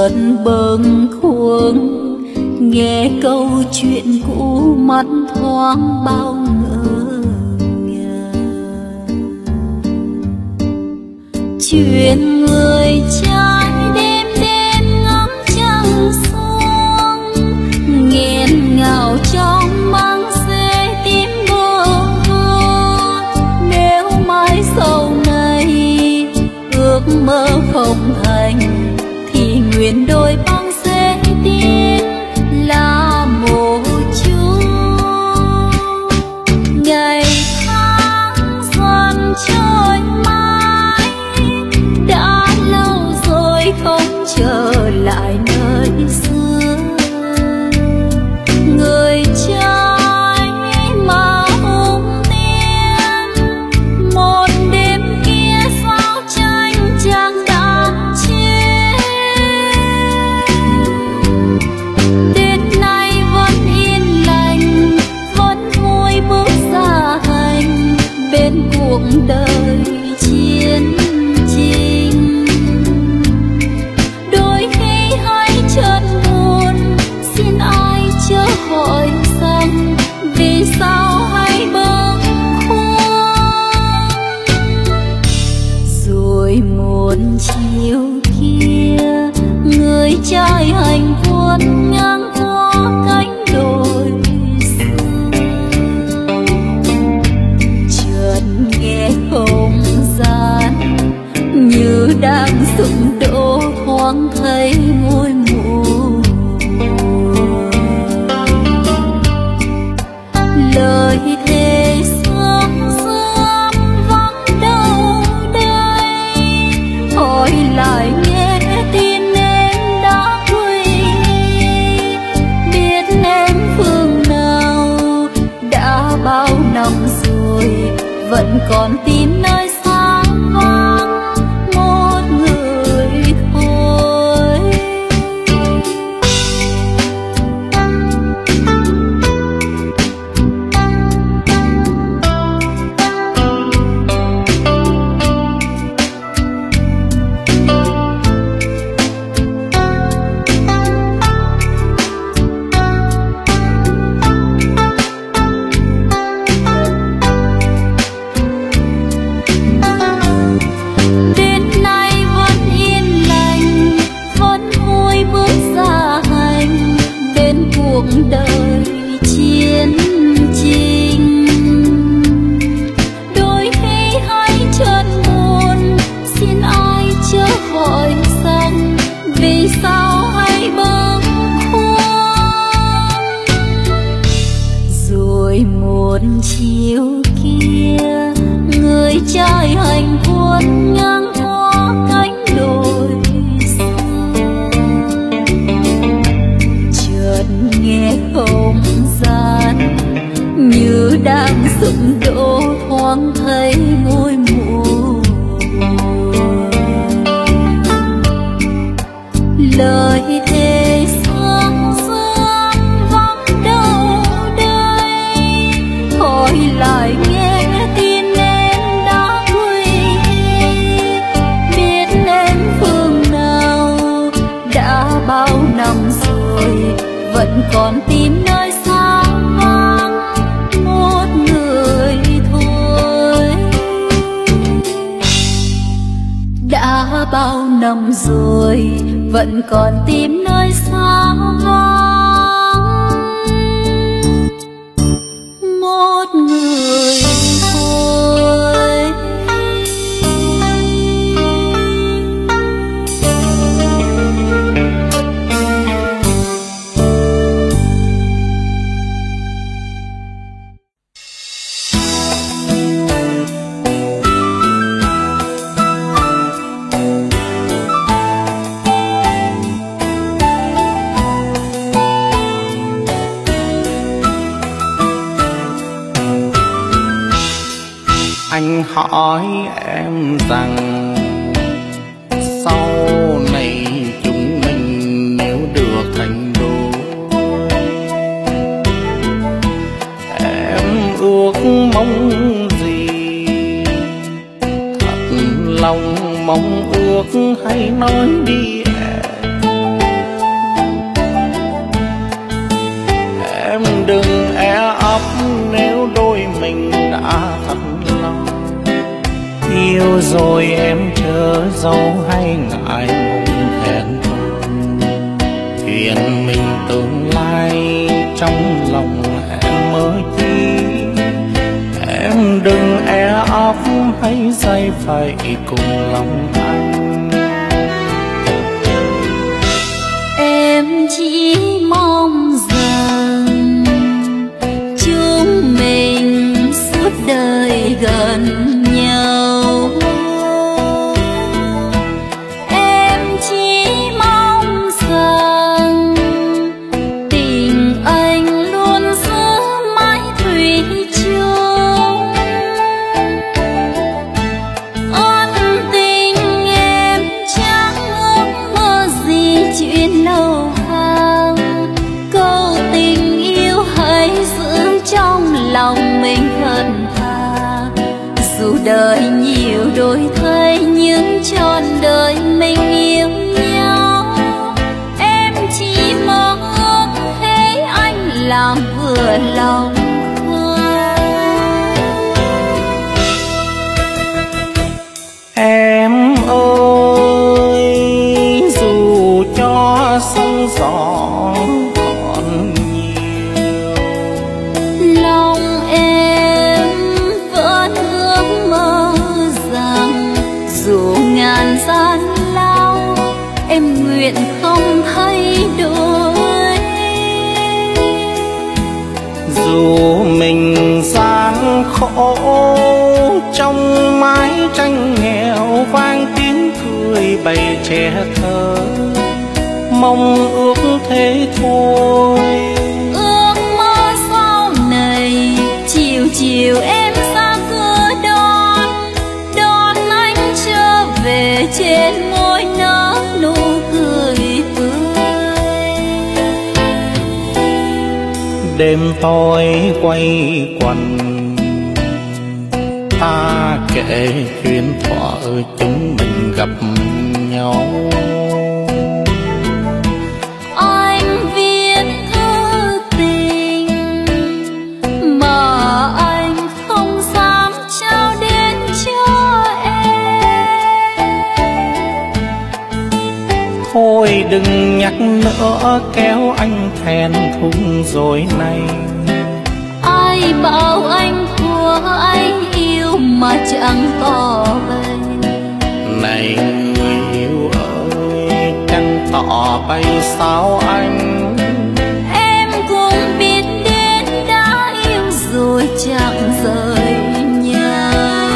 chợt bâng khuâng nghe câu chuyện cũ, mắt thoáng bao ngỡ ngàng. Chuyện người trai đêm đêm ngắm trăng xuống, nghẹn ngào trong mang xế tim bơ vơ. Nếu mãi sau này ước mơ không thành, thì nguyện đôi băng sẽ tiếng là một chút. Ngày tháng dần trôi mãi, đã lâu rồi không trở lại nơi xưa. Người trai mà hùng tiên, một đêm kia sao tranh chàng đã chết. Đến nay vẫn yên lành, vẫn vui bước ra hành bên cuộc đời chiến tranh. Đôi khi hay chợt buồn, xin ai chớ hỏi rằng vì sao hay bâng khuâng. Rồi một chiều kia, người trai hành quân ngang qua cánh đồi xưa. Chợt nghe không gian như đang rụng đổ, thoáng thấy ngôi mộ. Lời thề sương sương vắng đâu đây, hỏi lại nghe tin em đã quay. Biết em phương nào, đã bao năm rồi vẫn còn tin nơi xa vắng một người thôi. Đến nay vẫn yên lành, vẫn vui bước ra hành bên cuộc đời chiến tranh. Đôi khi hay chợt buồn, xin ai chớ hỏi rằng vì sao hay bâng khuâng. Rồi một chiều kia, người trai hành quân ngang qua cánh đồi xưa. Chợt nghe không gian như đang rụng đổ, thoáng thấy ngôi mộ. Lời thề sương sương vắng đâu đây, hỏi lại nghe tin em đã quay. Biết em phương nào, đã bao năm rồi vẫn còn tin nơi xa vắng một người thôi. Đã bao năm rồi vẫn còn tìm nơi xa vắng một người thôi. Anh hỏi em rằng sau này chúng mình nếu được thành đôi, em ước mong gì? Thật lòng mong ước hãy nói đi em. rồi em chớ dấu hay ngại ngùng thẹn thùng. Chuyện mình tương lai trong lòng em mới chi. Em đừng e ấp hay say phải cùng lòng anh. Em chỉ mong rằng chúng mình suốt đời gần nhau. Em chỉ mong rằng tình anh luôn giữ mãi thủy chung. Ân tình em chẳng ước mơ gì chuyện lâu hàng. Câu tình yêu hãy giữ trong lòng mình thật thà. Dù đời nhiều đổi thay nhưng trọn đời mình yêu nhau. Em chỉ mong ước thấy anh làm vừa lòng. Em ơi, dù cho sóng gió còn nhiều, Lòng em vẫn ước mơ rằng dù ngàn gian lao em nguyện không thay đổi. dù mình gian khổ trong mái tranh nghèo vang tiếng cười bày trẻ thơ, mong ước thế thôi. Ước mơ sau này chiều chiều em ra cửa đón, đón anh trở về trên môi nở nụ cười tươi. Đêm tối quay quần ta kể chuyện thuở chúng mình gặp nhau. Anh viết thư tình mà anh không dám trao đến cho em. Thôi đừng nhắc nữa kéo anh thẹn thùng rồi này. Ai bảo anh thua anh yêu mà chẳng tỏ bày. Này người yêu ơi, chẳng tỏ bày sao anh. Em cũng biết đến đã yêu rồi chẳng rời nhau.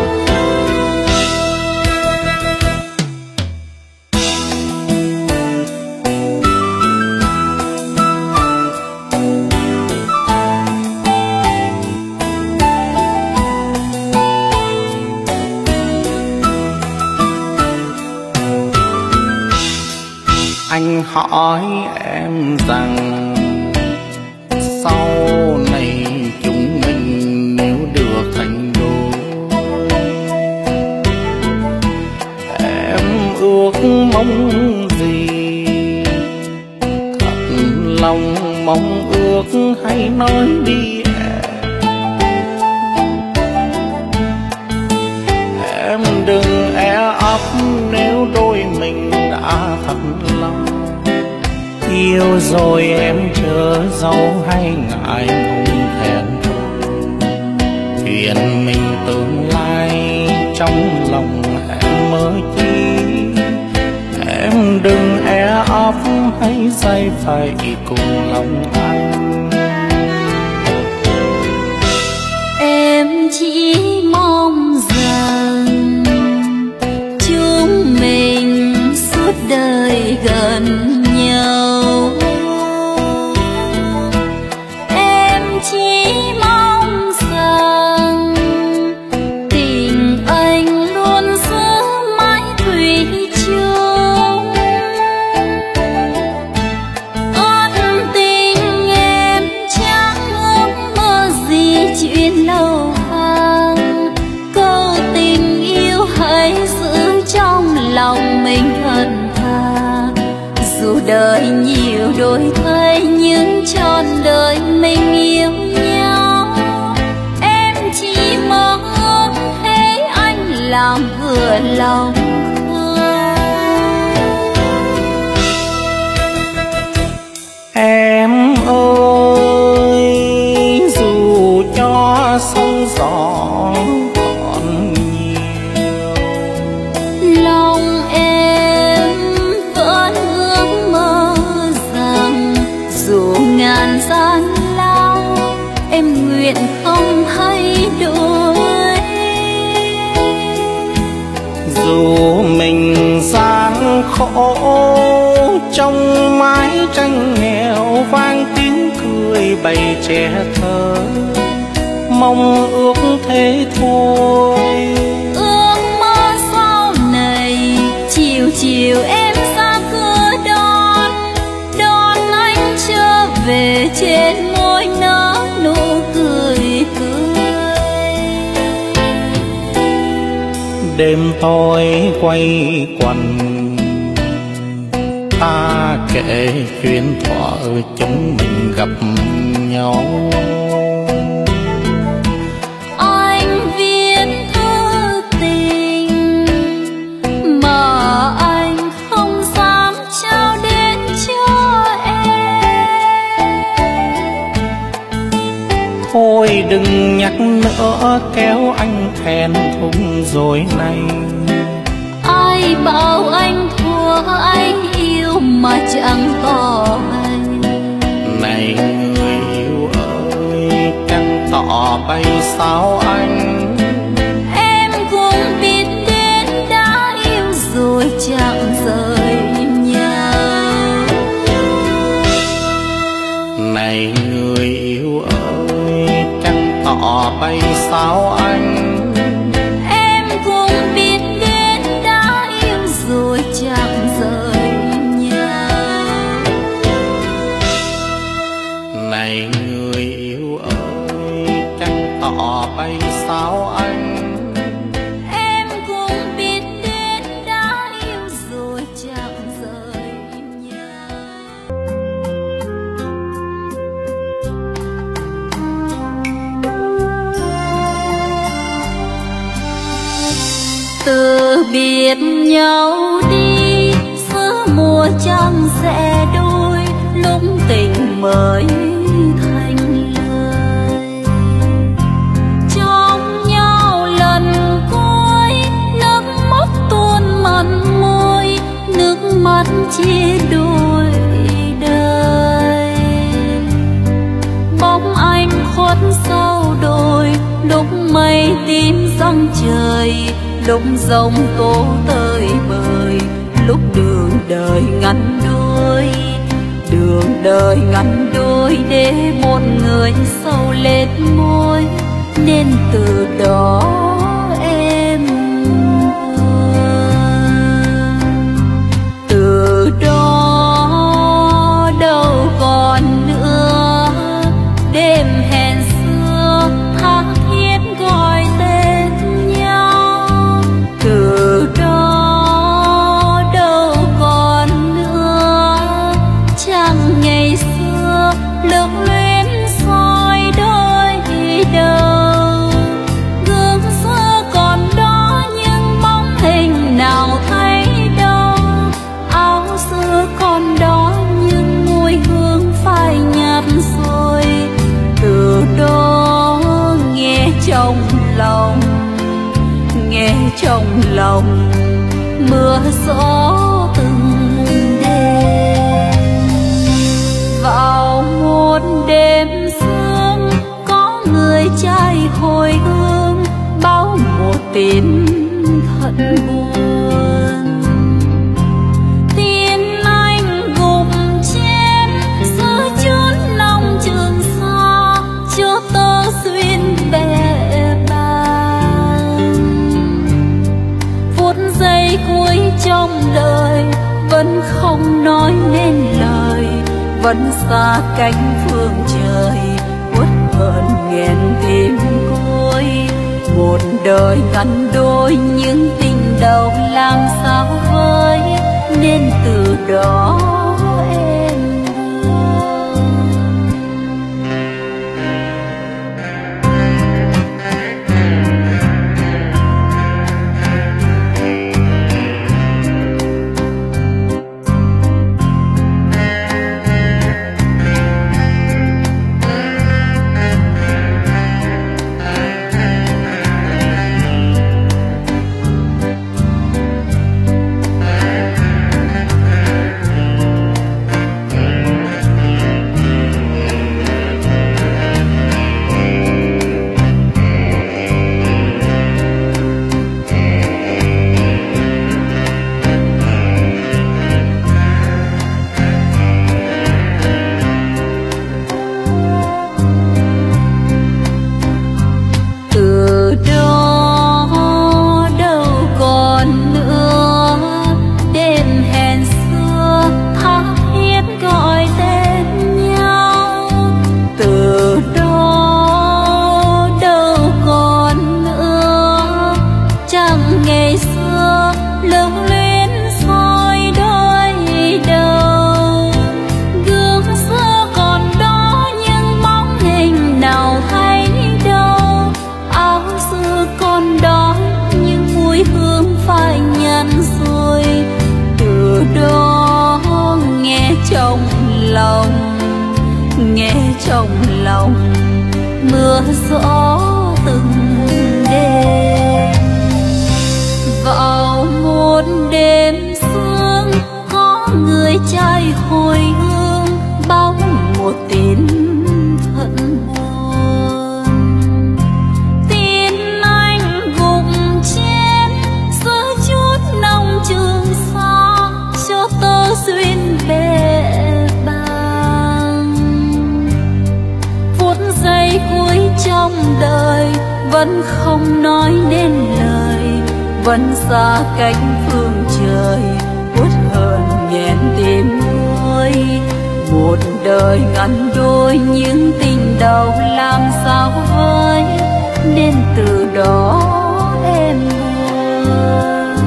Anh hỏi em rằng sau này chúng mình nếu được thành đôi, em ước mong gì? Thật lòng mong ước hãy nói đi em đừng e ấp nếu đôi mình đã thật lòng. Yêu rồi em chớ dấu hay ngại ngùng thẹn thùng. Chuyện mình tương lai trong lòng em mới chi. Em đừng e ấp hay say phải cùng lòng anh. Em chỉ mong rằng chúng mình suốt đời gần nhau. Em chỉ mong rằng tình anh luôn giữ mãi thủy chung. Ân tình em chẳng ước mơ gì chuyện lâu hàng. Câu tình yêu hãy giữ trong lòng mình thật thà. Dù đời nhiều đổi thay nhưng trọn đời mình yêu nhau. Em chỉ mong ước thấy anh làm vừa vừa lòng em ơi, dù cho sóng gió còn nhiều, lòng em vẫn ước mơ rằng dù ngàn gian lao em nguyện không thay đổi. Dù mình gian khổ trong mái tranh nghèo vang tiếng cười bày trẻ thơ, mong ước thế thôi. Ước mơ sau này chiều chiều em ra cửa đón, đón anh trở về trên môi nở nụ cười cười. Đêm tối quay quần ta kể chuyện thuở chúng mình gặp nhau. Anh viết thư tình mà anh không dám trao đến cho em. Thôi đừng nhắc nữa kéo anh thẹn thùng rồi này. Ai bảo anh thua anh yêu mà chẳng có anh. Này người yêu ơi, chẳng tỏ bay sao anh. Em cũng biết đến đã yêu rồi chẳng rời nhau. Này người yêu ơi, chẳng tỏ bay sao anh. Em cũng biết đến đã yêu rồi chẳng rời nhau. Này người yêu ơi, chẳng tỏ bay sao anh. Em cũng biết đến đã yêu rồi chẳng rời nhau. Từ biệt nhau đi giữa mùa trăng sẽ đôi, lúc tình mới thành lời. Trong nhau lần cuối nước mắt tuôn mặn môi, nước mắt chia đôi đời. Bóng anh khuất sau đồi, lúc mây tím răng trời, lúc giông tố tơi bời, lúc đường đời ngắn đôi. Đường đời ngắn đôi để một người sâu lên môi, nên từ đó em buồn. Từ đó đâu còn nữa đêm hẹn xưa tha thiết gọi tên nhau. Từ đó đâu còn nữa chẳng ngày xưa lược luyến soi đôi đầu. Gương xưa còn đó nhưng bóng hình nào thấy đâu, áo xưa còn đó nhưng mùi hương phai nhạt rồi. Từ đó nghe trong lòng, nghe trong lòng mưa gió từng đêm. Vào một đêm sương có người trai hồi hương, báo một tin thật buồn. Tin anh gục chết giữa chốn lòng Trường Sa, cho tơ duyên bè bàng. Phút giây cuối trong đời vẫn không nói nên lời, vẫn xa cánh phương trời uất hận nghẹn tim côi. Một đời ngắn đôi những tình đầu làm sao vơi, nên từ đó em buồn. lòng, nghe trong lòng mưa gió từng đêm. Vào một đêm sương có người trai hồi hương bóng một tin thận buồn. Tin anh gục trên giữa chút nông trường xa cho tơ duyên bể bàng. Phút giây cuối trong đời vẫn không nói nên lời, vẫn xa cách phương trời uất hờn nghẹn tim tôi. Một đời ngắn đôi những tình đầu làm sao với, nên từ đó em buồn.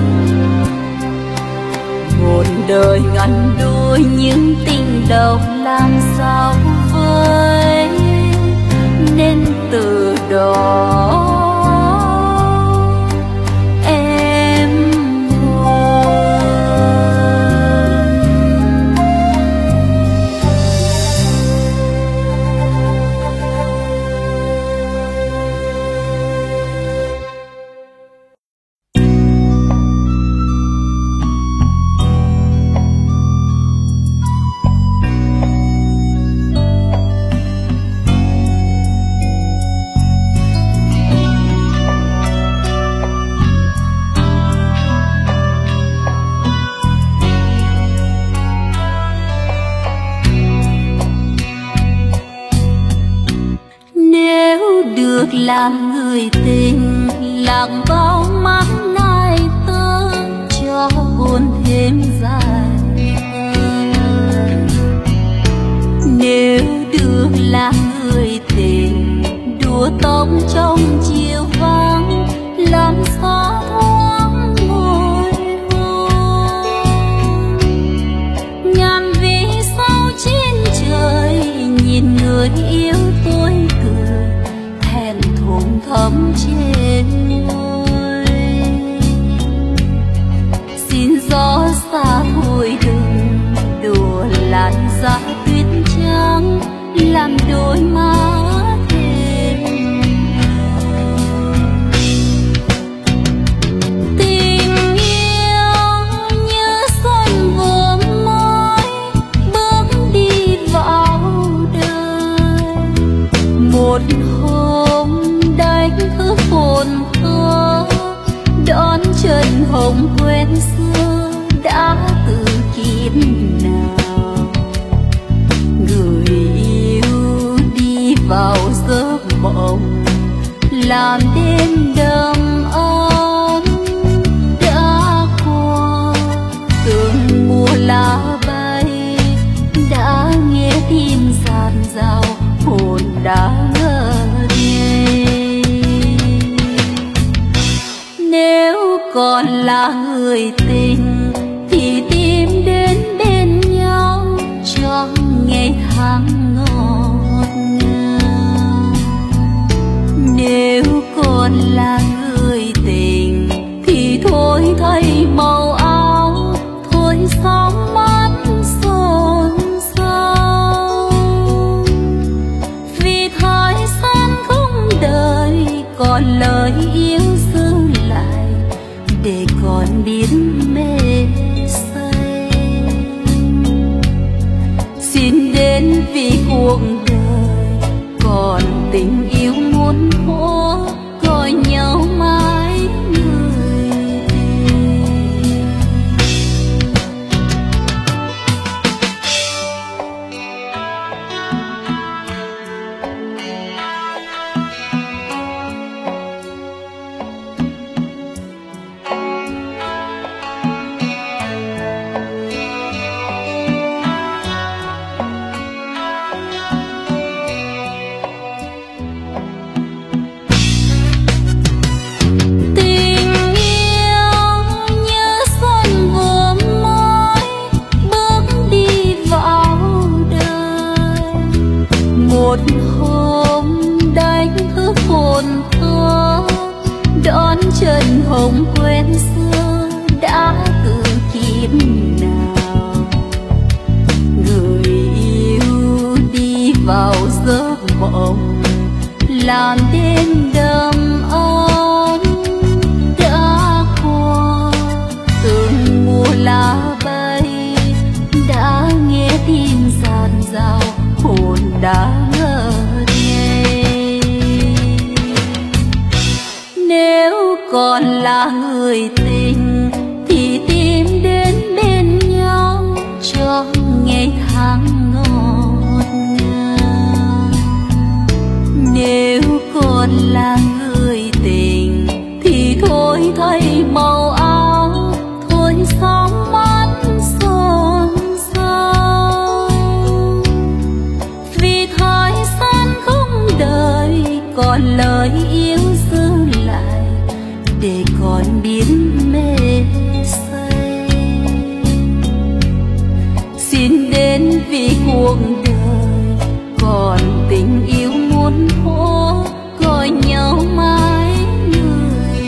Một đời ngắn đôi những tình đầu làm sao với, nên từ đó làm người tình lặng bao mắt nay tơ cho buồn thêm dài. Nếu được là người tình đùa tóc trong chiều vắng làm gió thoáng môi hôn. Ngàn vì sao trên trời nhìn người yêu tôi cười thấm trên môi. Xin gió xa thôi đừng đùa làn da tuyết trắng làm đôi má thêm. Tình yêu như xuân vừa mới bước đi vào đời. Một cứ hồn thơ đón chân hồng quen xưa đã từ kiếp nào. Người yêu đi vào giấc mộng làm đêm đầm ấm đã qua. Từng mùa lá bay đã nghe tim dạt dào hồn đã ngỡ ngàng. Nếu còn là người tình thì tìm đến bên nhau cho ngày tháng ngọt ngào. Nếu còn là người tình thì thôi thay màu áo, thôi sóng mắt xôn xao. Vì thời gian không đời còn lời yêu giữ lại để còn biết mê say. Xin đến vì cuộc đời còn tình yêu muốn thua gọi nhau mãi người tình. Một hôm đánh thức hồn thơ đón chân hồng quen xưa đã từ kiếp nào. Người vào giấc mộng làm đêm đầm ấm đã qua. Từng mùa lá bay đã nghe tin ràn rào, hồn đã ngỡ ngây. Nếu còn là người tình thì tìm đến bên nhau cho ngày tháng ngọt ngào. Nếu còn là người tình thì thôi thay màu áo, thôi sóng mắt xôn xao. Vì thời gian không đợi còn lời yêu giữ lại để còn biết mê say. Xin đến vì cuộc đời còn tình yêu muốn thua, gọi nhau mãi người.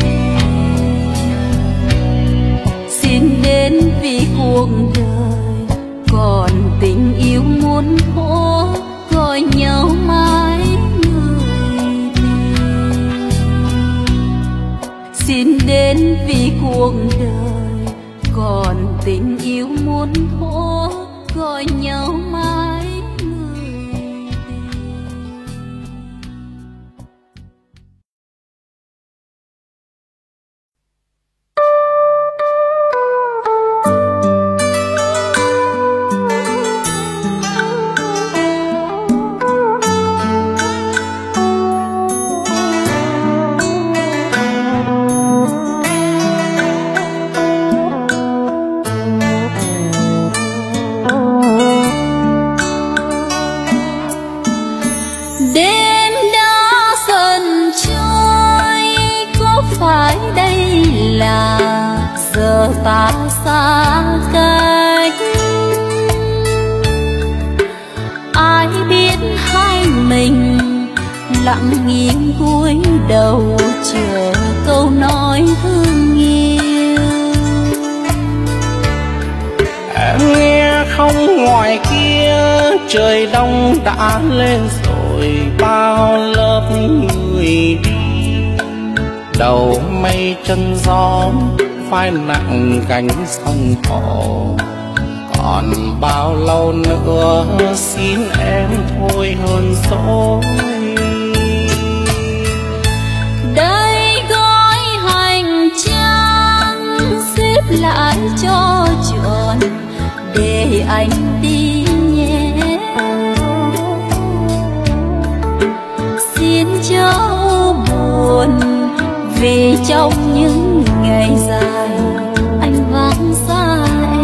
Xin đến vì cuộc đời còn tình yêu muốn thua, gọi nhau mãi người. Xin đến vì cuộc đời còn tình yêu muốn thua, gọi nhau mãi người. Đêm đã dần trôi, có phải đây là giờ ta xa cách? Ai biết hai mình lặng nghiêng cúi đầu chờ câu nói thương yêu. Em nghe không ngoài kia trời đông đã lên rồi, bao lớp người đi đầu mây chân gió phai nặng cánh sông cổ. Còn bao lâu nữa xin em thôi hơn dỗi. Đây gói hành trang xếp lại cho trọn để anh đi nhé. Xin chớ buồn vì trong những ngày dài anh vắng xa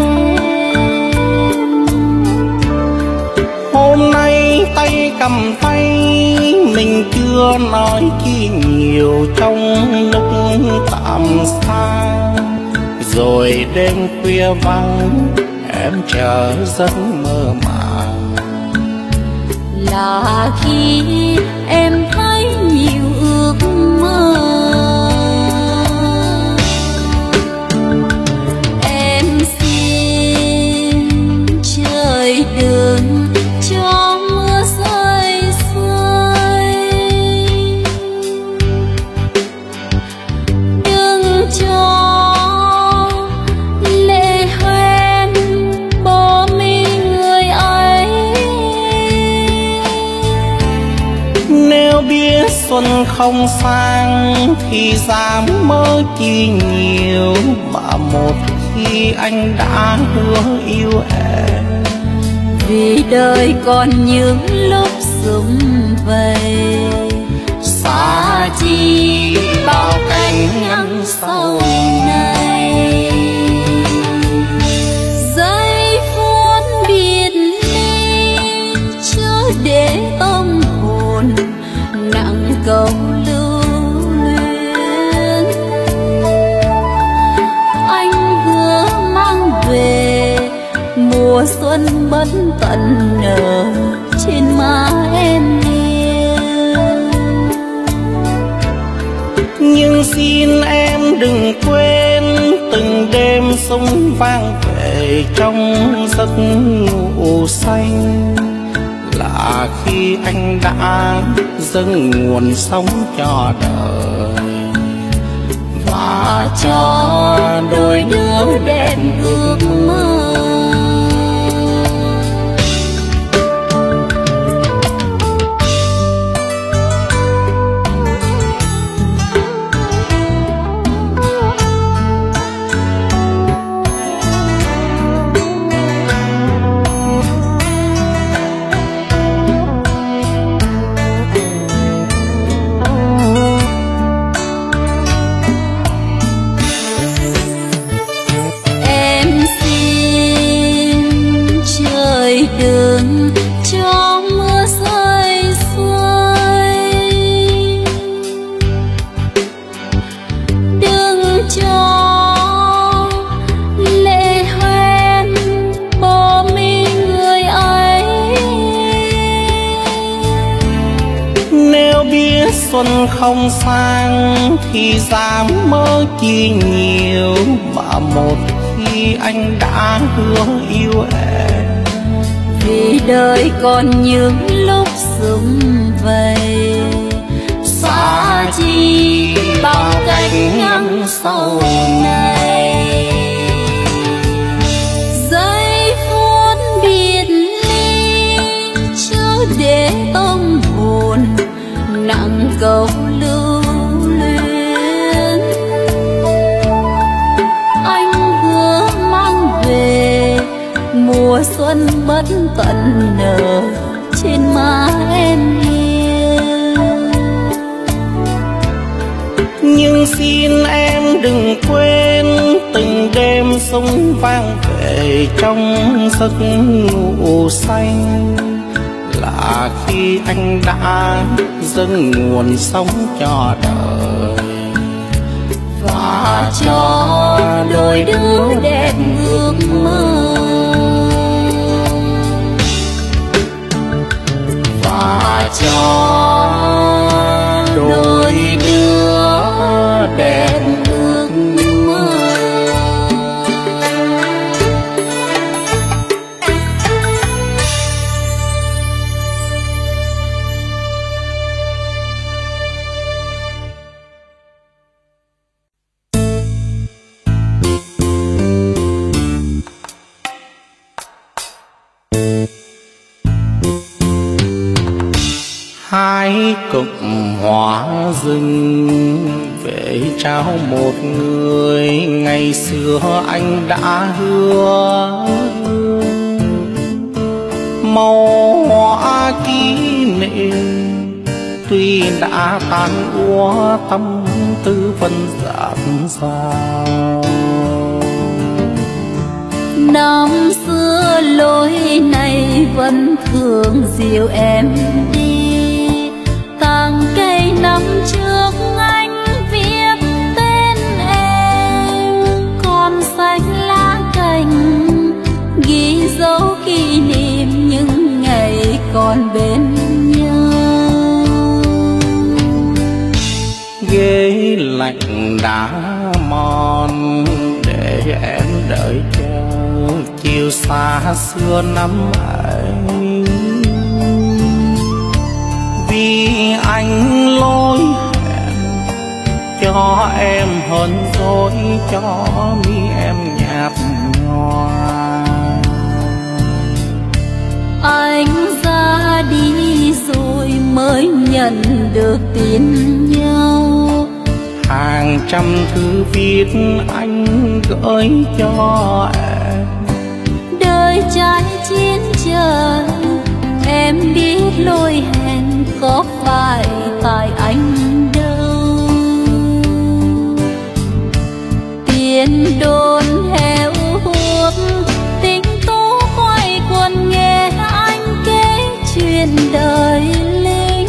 em. Hôm nay tay cầm tay mình chưa nói chi nhiều trong lúc tạm xa. Rồi đêm khuya vắng em chờ giấc mơ màng, là khi em thấy nhiều ước mơ. Em xin trời đừng cho mưa rơi rơi, đừng cho lệ hoen bỏ mi người ấy. nếu biết xuân không sang thì dám mơ chi nhiều, mà một khi anh đã hứa yêu em. Vì đời còn những lúc sum vầy, Xa chi bao cánh ngăn sau này. Giây phút biệt ly chớ để tâm hồn nặng câu lưu luyến. Anh hứa mang về mùa xuân bất tận nở trên má em yêu. Nhưng xin em đừng quên từng đêm sông vang về trong giấc ngủ xanh, là khi anh đã dâng nguồn sống cho đời và cho đôi đứa đẹp ước mơ. Đừng cho mưa rơi rơi, đừng cho lệ hoen bỏ mi người ấy. Nếu biết xuân không sang thì dám mơ chi nhiều, mà một khi anh đã hứa yêu em vì đời còn những lúc sum vầy, xa chi bao cánh ngắm sau này. Giây phút biệt ly chớ để tâm hồn nặng câu lưu luyến. Anh hứa mang về mùa xuân bất tận nở trên má em hiền. Nhưng xin em đừng quên từng đêm sông vang về trong giấc ngủ xanh, là khi anh đã dâng nguồn sống cho đời và cho đôi đứa đẹp ước mơ. Và cho đôi đứa đẹp ước mơ. Hai cụm hoa rừng về trao một người, ngày xưa anh đã hứa màu hoa kỷ niệm tuy đã tan úa, tâm tư vẫn dạt dào. Năm xưa lối này vẫn thường dìu em đi, tàng cây năm trước anh viết tên em, còn xanh lá cành ghi dấu kỷ niệm những ngày còn bên nhau. Ghế lạnh đã mòn để em đợi chờ chiều xa xưa năm ấy, vì anh lối hẹn cho em hơn dối, cho mi em nhạt nhòa. Anh ra đi rồi mới nhận được tin nhau, hàng trăm thư viết anh gửi cho em. đời trái chiến chờ em biết lối hẹn có phải tại anh đâu. Tiền đồn heo hút tình tố quay quần nghe anh kể chuyện đời lính.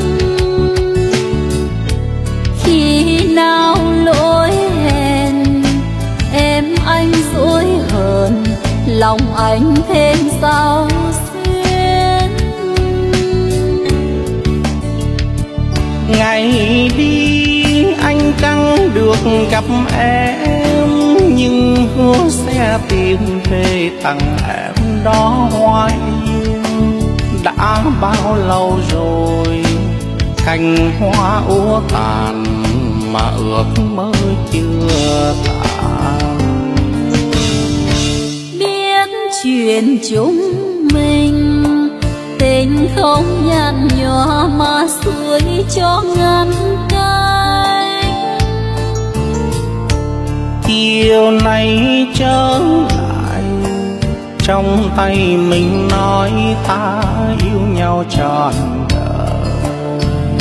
Khi nào lỗi hẹn em anh dối hờn, lòng anh thêm sao xuyên. Ngày đi anh chẳng được gặp em, nhưng hứa sẽ tìm về tặng em đó hoa yêu. Đã đã bao lâu rồi, cành hoa úa tàn mà ước mơ chưa tàn. Biết chuyện chúng mình tình không nhạt nhòa mà suối cho ngăn cách. Chiều nay trở lại, trong tay mình nói ta yêu nhau trọn đời.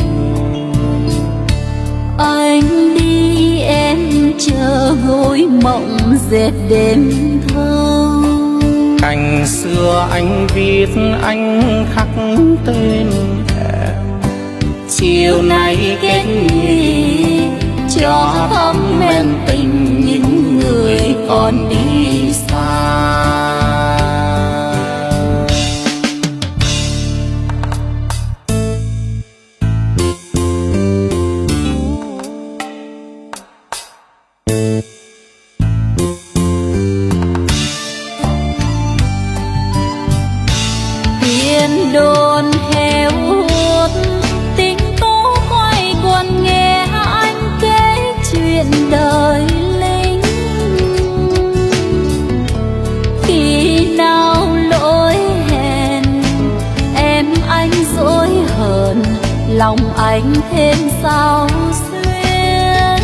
Anh đi em chờ gối mộng dệt đêm thâu. Cành xưa anh viết anh khắc tên em, chiều nay kết nhì cho thắm men tình những người còn đi xa. Tiếng đồn heo hút tiếng tố quay quần nghe anh kể chuyện đời lính. Khi nào lỗi hẹn em anh dối hờn, lòng anh thêm sao xuyên.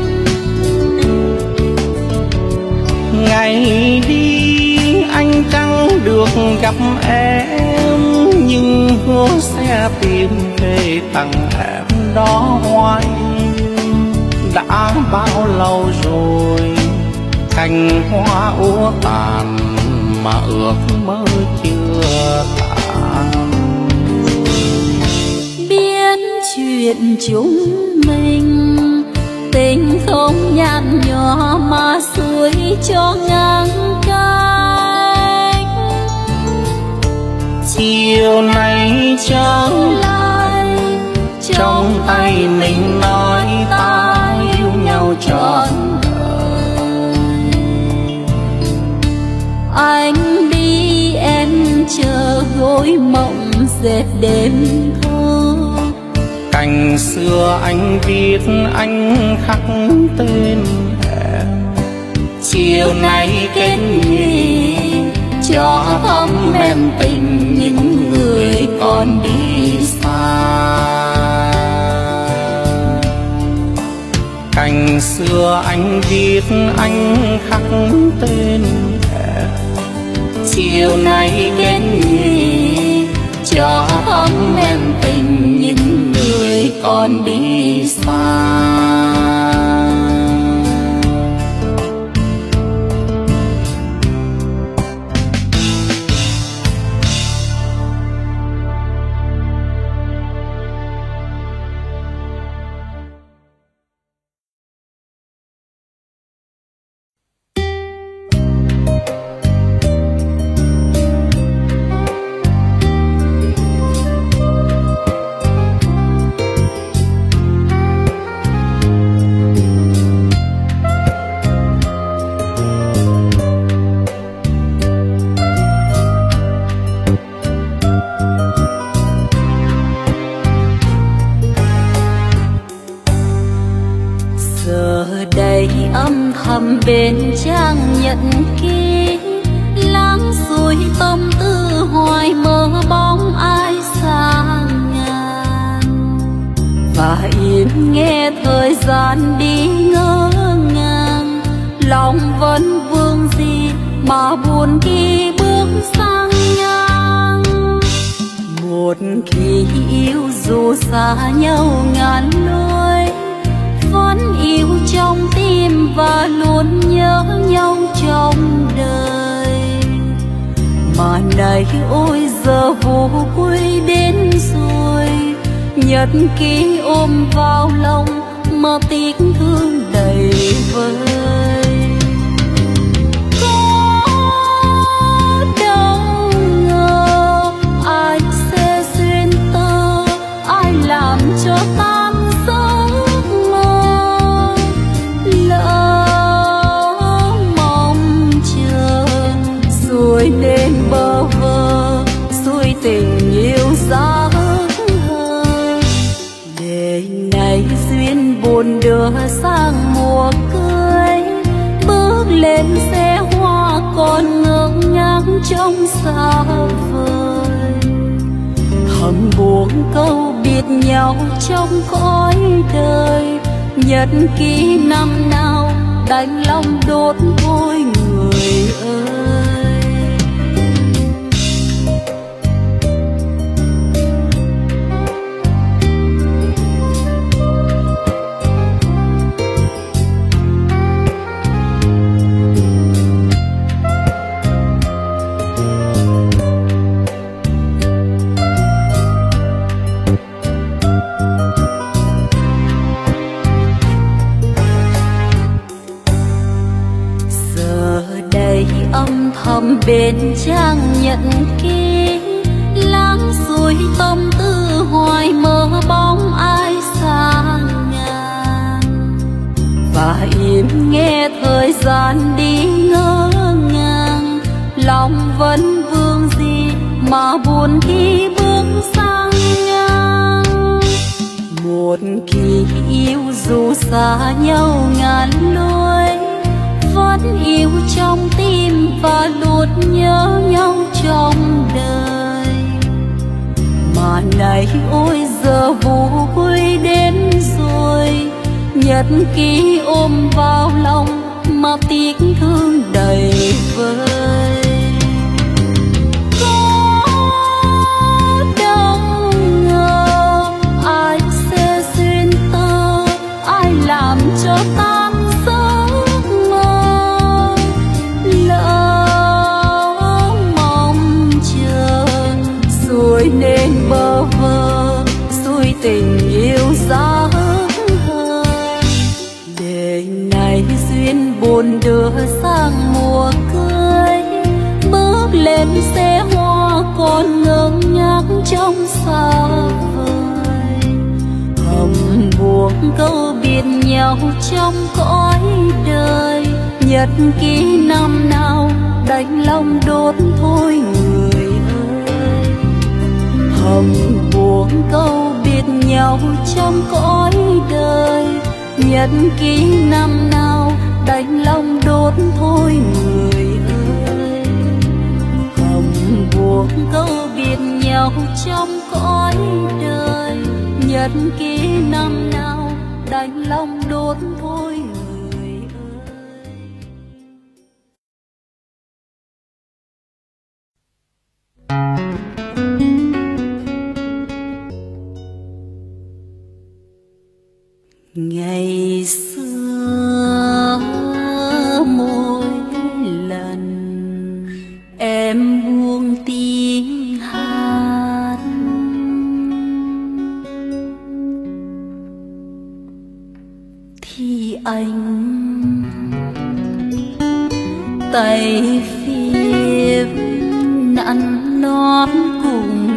Ngày đi anh chẳng được gặp em, nhưng hứa sẽ tìm về tặng em đó hoa yêu. Đã bao lâu rồi, cành hoa úa tàn mà ước mơ chưa tàn. Biết chuyện chúng mình tình không nhạt nhòa mà suối cho ngang cách. Chiều nay trở lại, trong tay mình nói ta yêu nhau trọn đời. Anh đi em chờ gối mộng dệt đêm thâu. Cành xưa anh viết anh khắc tên em, chiều nay kết nhì cho thắm men tình những người còn đi xa. Cành xưa anh viết anh khắc tên em, chiều nay kết nhì cho thắm men tình những người còn đi xa. thầm bên trang nhật ký, lắng xuôi tâm tư hoài mơ bóng ai xa ngàn, và yên nghe thời gian đi ngỡ ngàng. Lòng vẫn vương gì mà buồn khi bước sang ngang. Một khi yêu dù xa nhau ngàn lối, vẫn yêu trong tim và luôn nhớ nhau trong đời. Mà này ôi giờ vô cuối đến rồi, nhật ký ôm vào lòng mà tiếc thương đầy vơi. Nên bơ vơ xuôi tình yêu buồn đưa sang mùa cưới, bước lên xe hoa còn ngơ ngác trong xa vời. Thầm buông câu biệt nhau trong cõi đời, nhật ký năm nào đành lòng đốt thôi người ơi. Thầm bên trang nhật ký, lắng xuôi tâm tư hoài mơ bóng ai xa ngàn, và im nghe thời gian đi ngỡ ngàng. Lòng vẫn vương gì mà buồn khi bước sang ngang. Một kỳ yêu dù xa nhau ngàn lối, vẫn yêu trong tim và luôn nhớ nhau trong đời. Mà này ôi giờ vui đến rồi, nhật ký ôm vào lòng mà tiếc thương đầy vơi. Có đâu ngờ ai sẽ duyên tơ, ai làm cho tan giấc mơ. Lỡ mong chờ rồi nên bơ vơ, xui tình yêu giá hờ. Để này duyên buồn đưa sang mùa cưới, bước lên xe hoa còn ngơ ngác trong xa vời. Hầm buông câu biệt nhau trong cõi đời, nhật ký năm nào đành lòng đốt thôi người ơi. Hầm buông câu biệt nhau trong cõi đời, nhật ký năm nào đành lòng đốt thôi người ơi. Hầm buông câu biệt nhau trong cõi đời, nhật ký năm nào đành lòng đốt thôi người ơi. Ngày xưa mỗi lần em buông tiếng hát, thì anh tay phím nặn nót cùng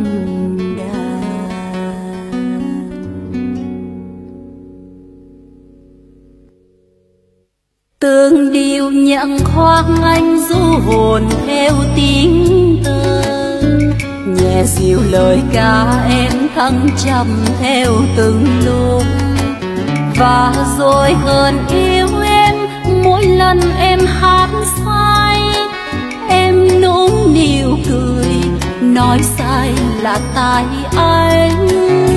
tương điệu nhặng khoác anh du hồn theo tiếng tơ. Nhẹ dịu lời ca em thăng trầm theo từng lúc, và rồi hơn yêu em mỗi lần em hát sai. Em nũng nịu cười nói sai là tại anh,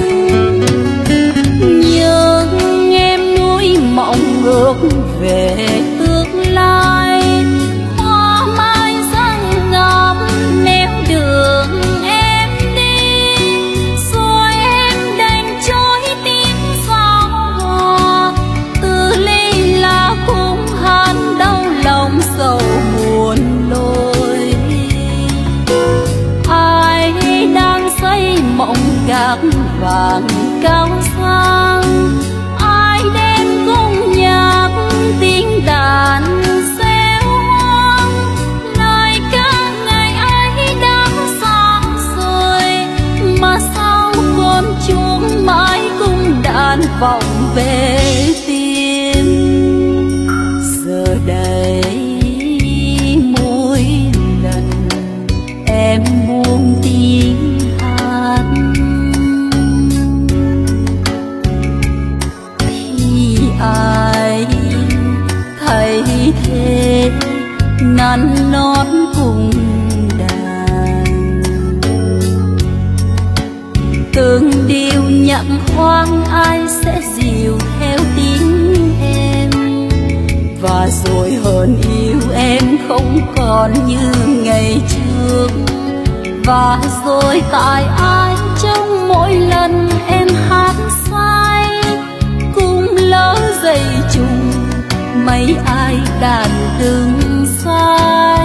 nhưng em nuối mộng ngược về tương lai. Hoa mai răng ngập nẻo đường em đi, rồi em đành trôi tim sao hòa. Từ ly là khung hát đau lòng sầu buồn lối. Ai đang xây mộng gác vàng cao sang, ai đến cùng nhạc tiếng đàn reo hoang. Lời ca ngày ấy đã xa rồi, mà sao con chuông mãi cung đàn vọng về tim. Giờ đây mỗi lần em buông tiếng hát, thì nhạc hoang ai sẽ dìu theo tiếng em. Và rồi hờn yêu em không còn như ngày trước. Và rồi tại ai trong mỗi lần em hát sai, cũng lỡ dây trùng mấy ai đàn đứng sai.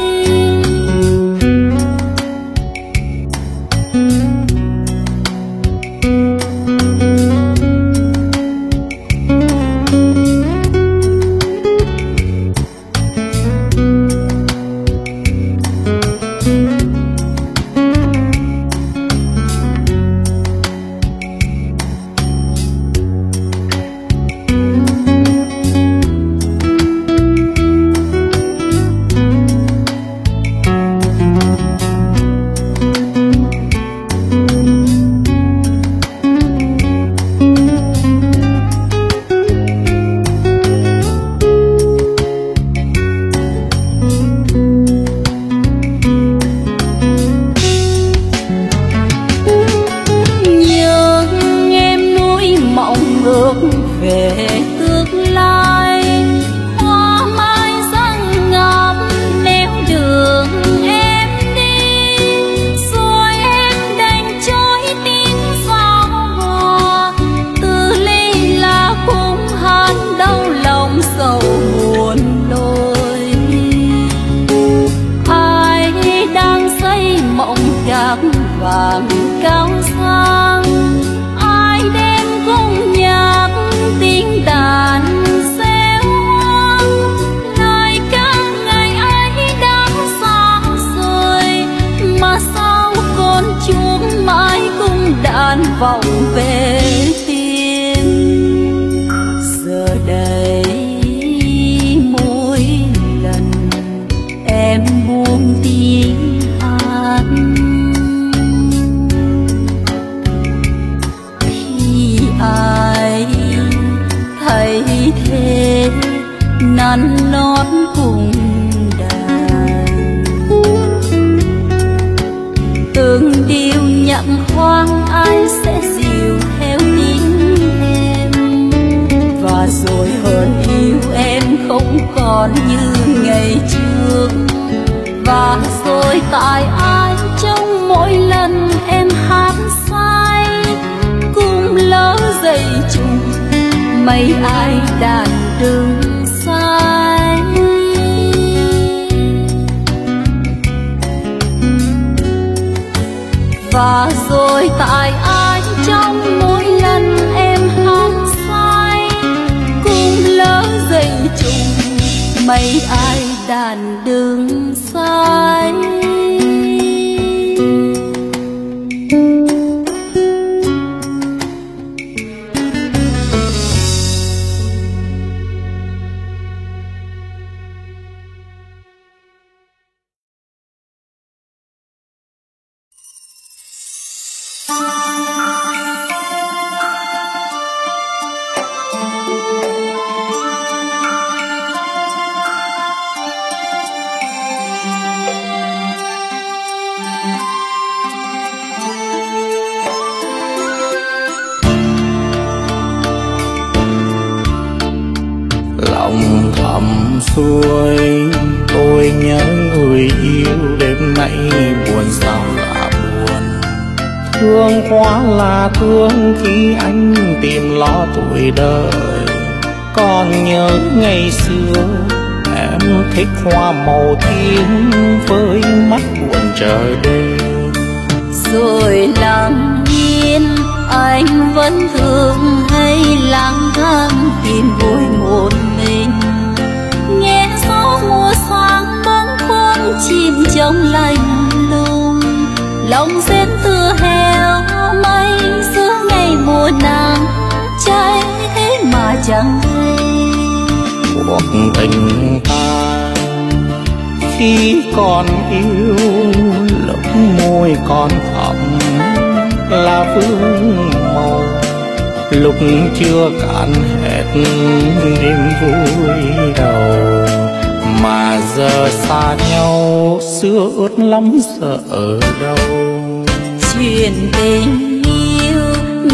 Vàng cao sang ai đêm cùng nhạc tiếng đàn reo hoang, lời ca ngày ấy đã xa rồi mà sao con chuông mãi cùng đàn vọng về tim. Giờ đây mỗi lần em buông tiếng hát, ai thấy thế nắn nót cùng đàn. Từng điều nhạc hoang ai sẽ dìu theo tiếng em. Và rồi hờn yêu em không còn như ngày trước. Và rồi tại ai trong mỗi lần em hát sai, cũng lỡ dây trùng mấy ai đàn đứng sai. Và rồi tại ai trong mỗi lần em hát sai, cũng lỡ dây trùng mấy ai đàn đứng sai. Lòng thầm xuôi tôi nhớ người yêu, đêm nay buồn sao là buồn. Thương quá là thương khi anh tìm lo tuổi đời. Còn nhớ ngày xưa em thích hoa màu tím với mắt buồn chờ đêm. Rồi lặng yên anh vẫn thường hay lang thang tìm vui một mình. Nghe gió mùa sáng bâng khuâng chim trong lạnh lùng, lòng rét tựa heo mây giữa ngày mùa nắng cháy thế mà chẳng hay. Cuộc tình ta khi còn yêu, lúc môi còn thắm là phương màu, lúc chưa cạn hết niềm vui đầu. Mà giờ xa nhau xưa ướt lắm giờ ở đâu. Chuyện tình yêu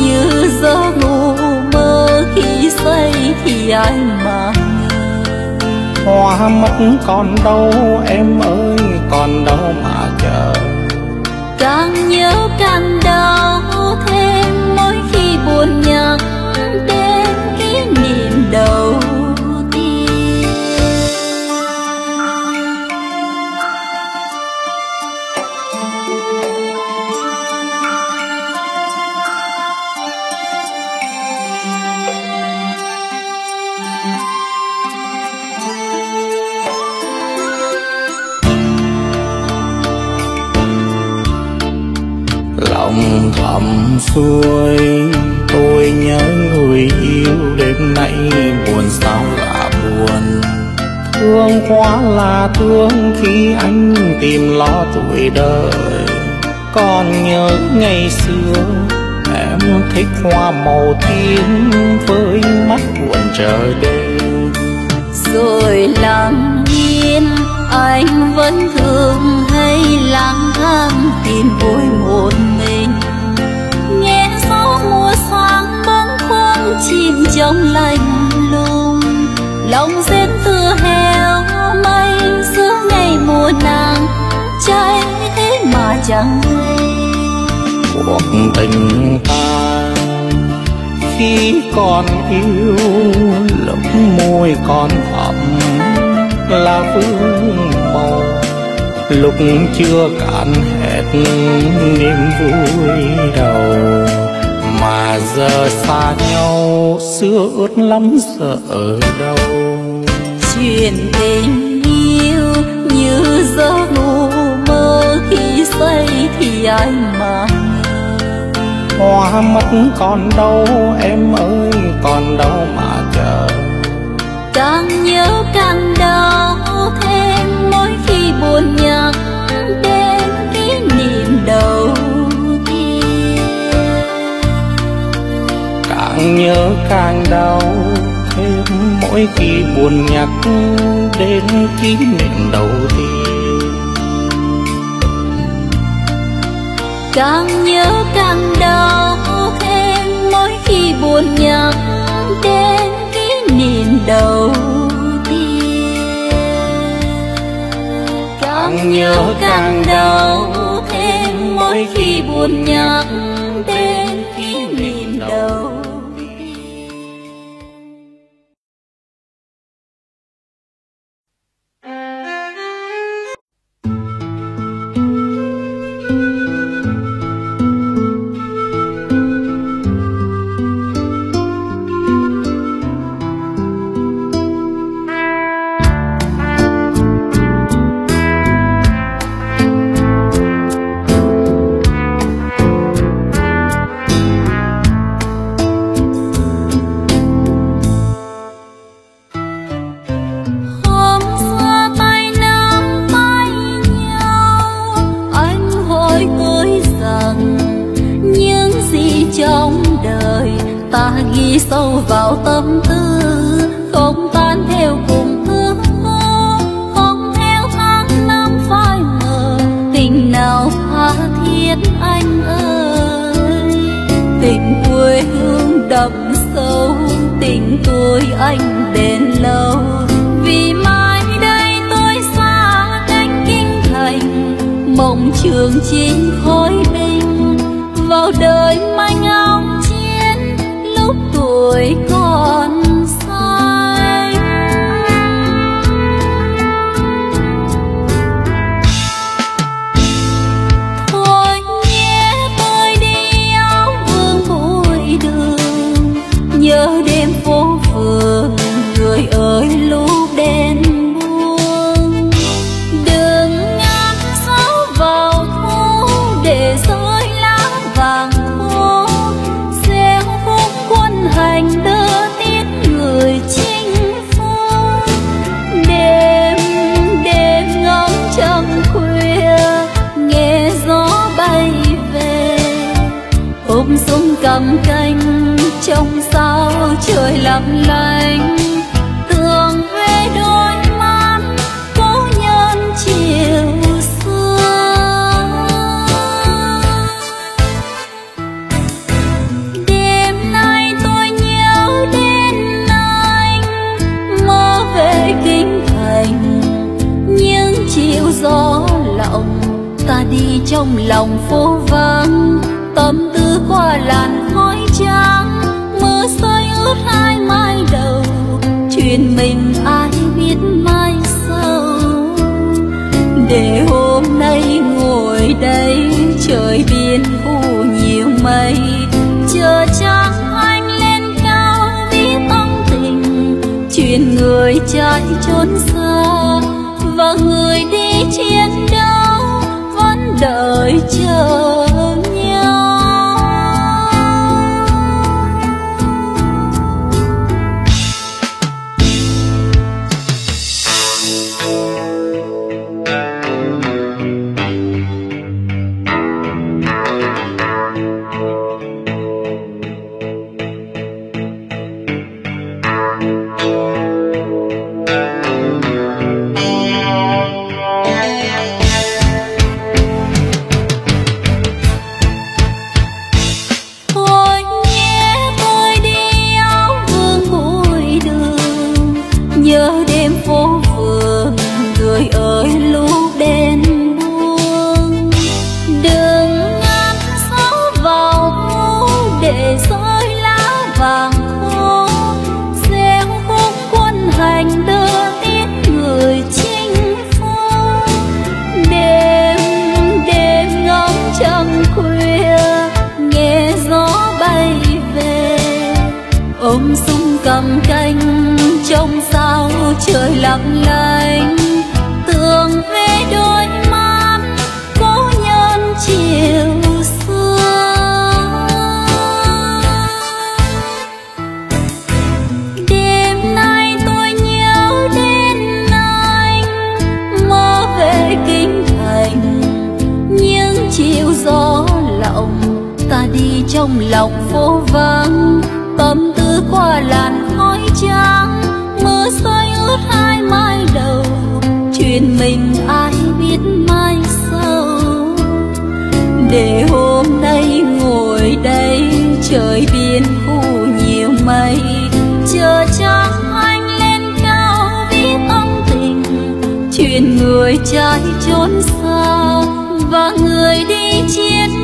như giấc ngủ mơ, khi say thì ai mà hoa mất còn đâu em ơi, còn đâu mà chờ. Càng nhớ càng đau thêm mỗi khi buồn nhắc đến kỷ niệm đầu tiên. Lòng thầm xuôi tôi nhớ người yêu, đêm nay buồn sao là buồn. Thương quá là thương khi anh tìm lo tuổi đời. Còn nhớ ngày xưa em thích hoa màu tím với mắt buồn chờ đêm. Rồi lặng yên anh vẫn thường hay lang thang tìm vui một mình, nghe gió mùa xoáng bâng khuâng chìm trong lạnh lùng. Lòng rét tựa heo mây giữa ngày mùa nắng cháy thế mà chẳng hay. Cuộc tình ta khi còn yêu, lúc môi còn ấm là vương màu, lúc chưa cạn hết niềm vui đầu. Mà giờ xa nhau xưa ướt lắm giờ ở đâu. Chuyện tình yêu như giấc ngủ mơ, khi say thì ai mà hoa mất còn đâu em ơi, còn đâu mà chờ. càng nhớ càng đau thêm mỗi khi buồn nhắc đến kỷ niệm đầu tiên. Càng nhớ càng đau thêm mỗi khi buồn nhắc đến kỷ niệm đầu tiên. Càng nhớ càng đau thêm mỗi khi buồn nhắc đến kỷ niệm đầu tiên. Càng nhớ càng đau thêm mỗi khi buồn nhắc đến kỷ niệm đầu tiên. Sâu vào tâm tư không tan theo cùng ước, không theo tháng năm phai mờ. Tình nào tha thiết anh ơi, tình quê hương đậm sâu, tình tôi anh bền lâu. Vì mai đây tôi xa cách kinh thành, mộng trường chinh khói binh vào đời manh áo chiến lúc tuổi còn xanh. Thôi nhé tôi đi áo vương bụi đường, nhớ đêm phố phường người ơi lúc đèn buông. Đừng ngắm gió vào thu để rơi lá vàng khô, gieo khúc quân hành đưa tiết người chinh phu. Đêm đêm ngóng trăng khuya nghe gió bay về, ôm súng cầm canh trong sao trời lấp lánh. Tưởng về đôi mắt cố nhân chiều xưa, trong lòng phố vắng, tâm tư qua làn khói trắng, mưa rơi ướt hai mái đầu, chuyện mình ai biết mai sau. Để hôm nay ngồi đây trời biển phủ nhiều mây, chờ chắc anh lên cao biết ân tình, chuyện người chạy trốn xa và người đi chiến đấu vẫn đợi chờ nhau. Ôm súng cầm canh trong sao trời lặng lanh, tưởng về đôi mắt cố nhân chiều xưa. Đêm nay tôi nhớ đến anh, mơ về kinh thành, những chiều gió lộng ta đi trong lòng phố vắng, tâm tư qua làn khói trắng, mưa rơi ướt hai mái đầu, chuyện mình ai biết mai sau. Để hôm nay ngồi đây trời biển phủ nhiều mây, chờ chắc anh lên cao biết ân tình, chuyện người chạy trốn xa và người đi chiến